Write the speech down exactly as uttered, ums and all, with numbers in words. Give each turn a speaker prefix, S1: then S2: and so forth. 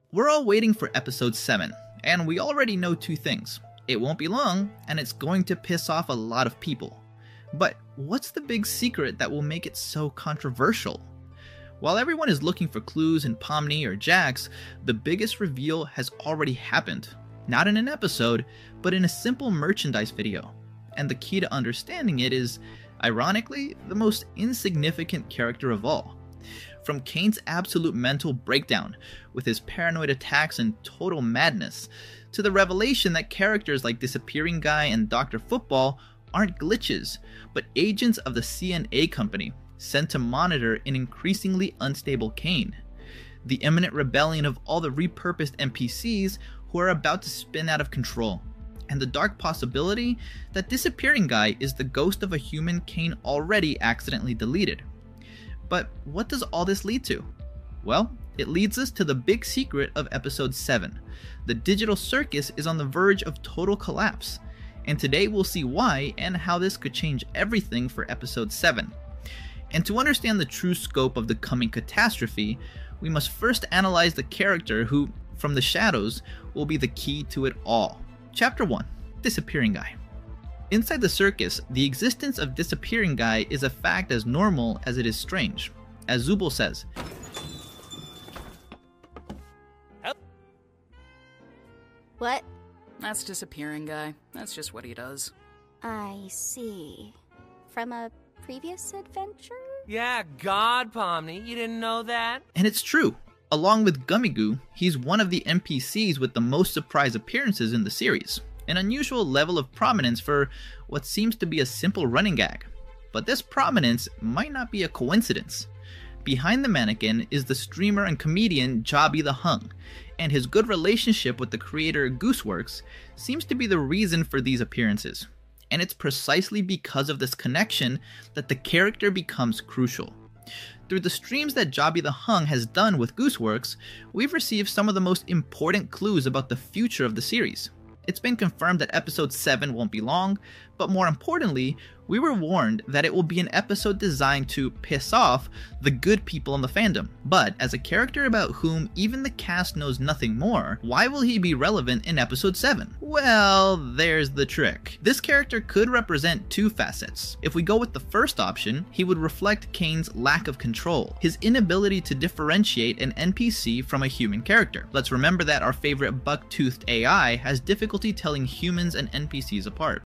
S1: We're all waiting for episode seven, and we already know two things. It won't be long, and it's going to piss off a lot of people. But what's the big secret that will make it so controversial? While everyone is looking for clues in Pomni or Jax, the biggest reveal has already happened. Not in an episode, but in a simple merchandise video. And the key to understanding it is, ironically, the most insignificant character of all. From Kane's absolute mental breakdown, with his paranoid attacks and total madness, to the revelation that characters like Disappearing Guy and Doctor Football aren't glitches, but agents of the C N A company, sent to monitor an increasingly unstable Kane. The imminent rebellion of all the repurposed N P Cs who are about to spin out of control, and the dark possibility that Disappearing Guy is the ghost of a human Kane already accidentally deleted. But what does all this lead to? Well, it leads us to the big secret of episode seven. The digital circus is on the verge of total collapse, and today we'll see why and how this could change everything for episode seven. And to understand the true scope of the coming catastrophe, we must first analyze the character who, from the shadows, will be the key to it all. Chapter one. Disappearing Guy. Inside the circus, the existence of Disappearing Guy is a fact as normal as it is strange. As Zubul says,
S2: "What?
S3: That's Disappearing Guy. That's just what he does."
S2: I see. From a previous adventure?
S4: Yeah, God, Pomni, you didn't know that?
S1: And it's true. Along with Gummigoo, he's one of the N P Cs with the most surprise appearances in the series. An unusual level of prominence for what seems to be a simple running gag. But this prominence might not be a coincidence. Behind the mannequin is the streamer and comedian Jobby the Hung, and his good relationship with the creator Gooseworks seems to be the reason for these appearances. And it's precisely because of this connection that the character becomes crucial. Through the streams that Jobby the Hung has done with Gooseworks, we've received some of the most important clues about the future of the series. It's been confirmed that episode seven won't be long, but more importantly, we were warned that it will be an episode designed to piss off the good people in the fandom. But as a character about whom even the cast knows nothing more, why will he be relevant in episode seven? Well, there's the trick. This character could represent two facets. If we go with the first option, he would reflect Kane's lack of control, his inability to differentiate an N P C from a human character. Let's remember that our favorite buck-toothed A I has difficulty telling humans and N P Cs apart.